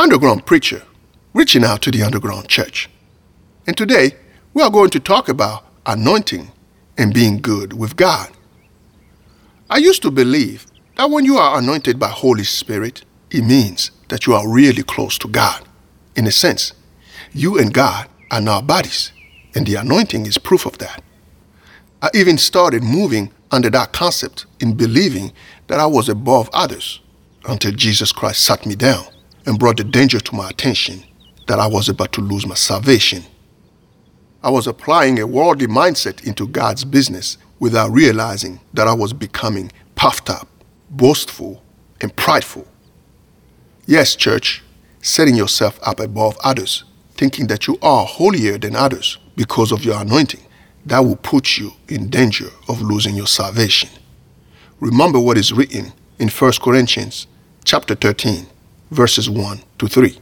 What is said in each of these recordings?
underground preacher reaching out to the underground church. And today, we are going to talk about anointing and being good with God. I used to believe that when you are anointed by Holy Spirit, it means that you are really close to God. In a sense, you and God are now buddies, and the anointing is proof of that. I even started moving under that concept in believing that I was above others until Jesus Christ sat me down and brought the danger to my attention that I was about to lose my salvation. I was applying a worldly mindset into God's business without realizing that I was becoming puffed up, boastful, and prideful. Yes, church, setting yourself up above others, thinking that you are holier than others because of your anointing, that will put you in danger of losing your salvation. Remember what is written in 1 Corinthians chapter 13, verses 1 to 3.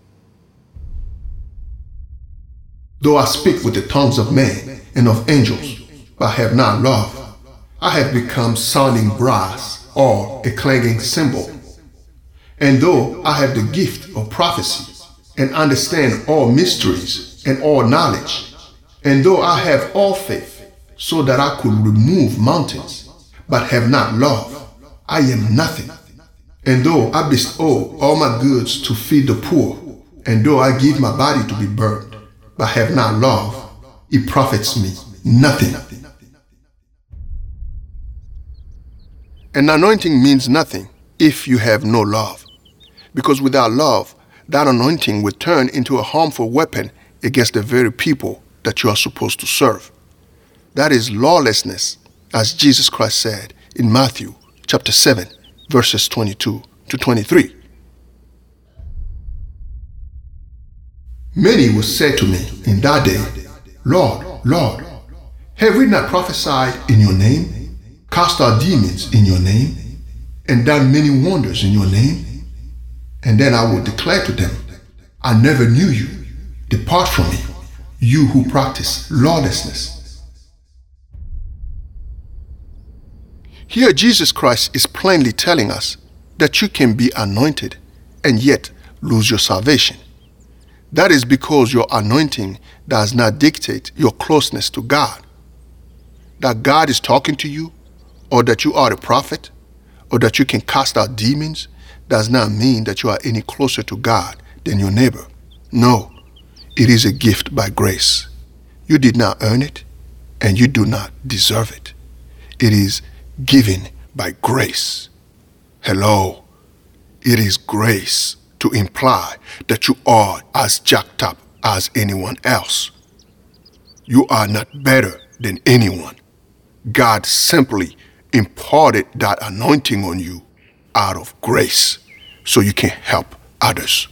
Though I speak with the tongues of men and of angels, but have not love, I have become sounding brass or a clanging cymbal. And though I have the gift of prophecy and understand all mysteries and all knowledge, and though I have all faith so that I could remove mountains, but have not love, I am nothing. And though I bestow all my goods to feed the poor, and though I give my body to be burned, but have not love, it profits me nothing. An anointing means nothing if you have no love, because without love, that anointing will turn into a harmful weapon against the very people that you are supposed to serve. That is lawlessness, as Jesus Christ said in Matthew chapter 7, verses 22 to 23. Many will say to me in that day, Lord, Lord, have we not prophesied in your name, cast out demons in your name, and done many wonders in your name? And then I will declare to them, I never knew you. Depart from me, you who practice lawlessness. Here Jesus Christ is plainly telling us that you can be anointed and yet lose your salvation. That is because your anointing does not dictate your closeness to God. That God is talking to you, or that you are a prophet, or that you can cast out demons, does not mean that you are any closer to God than your neighbor. No, it is a gift by grace. You did not earn it, and you do not deserve it. It is given by grace. Hello, it is grace to imply that you are as jacked up as anyone else. You are not better than anyone. God simply imparted that anointing on you out of grace so you can help others.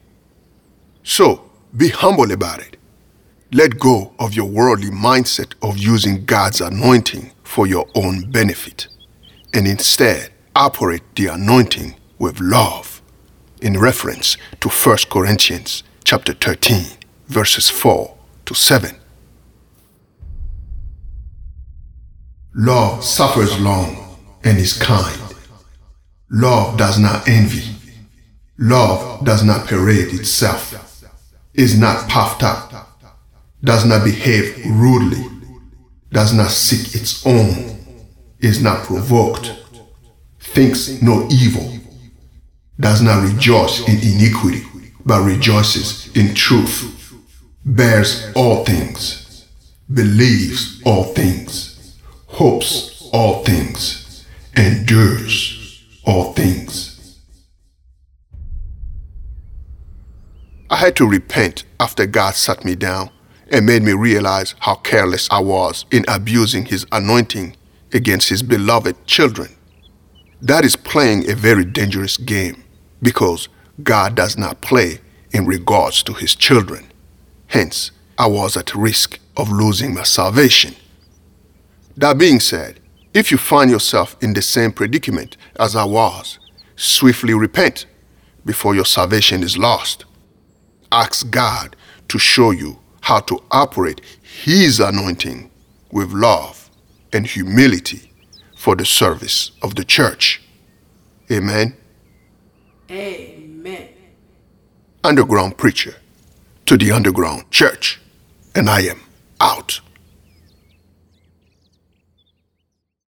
So be humble about it. Let go of your worldly mindset of using God's anointing for your own benefit, and instead operate the anointing with love, in reference to 1 Corinthians chapter 13, verses 4 to 7. Love suffers long and is kind. Love does not envy. Love does not parade itself, is not puffed up, does not behave rudely, does not seek its own, is not provoked, thinks no evil, does not rejoice in iniquity, but rejoices in truth, bears all things, believes all things, hopes all things, endures all things. I had to repent after God sat me down and made me realize how careless I was in abusing His anointing against His beloved children. That is playing a very dangerous game, because God does not play in regards to His children. Hence, I was at risk of losing my salvation. That being said, if you find yourself in the same predicament as I was, swiftly repent before your salvation is lost. Ask God to show you how to operate His anointing with love and humility for the service of the church. Amen. Amen. underground preacher to the underground church. And I am out.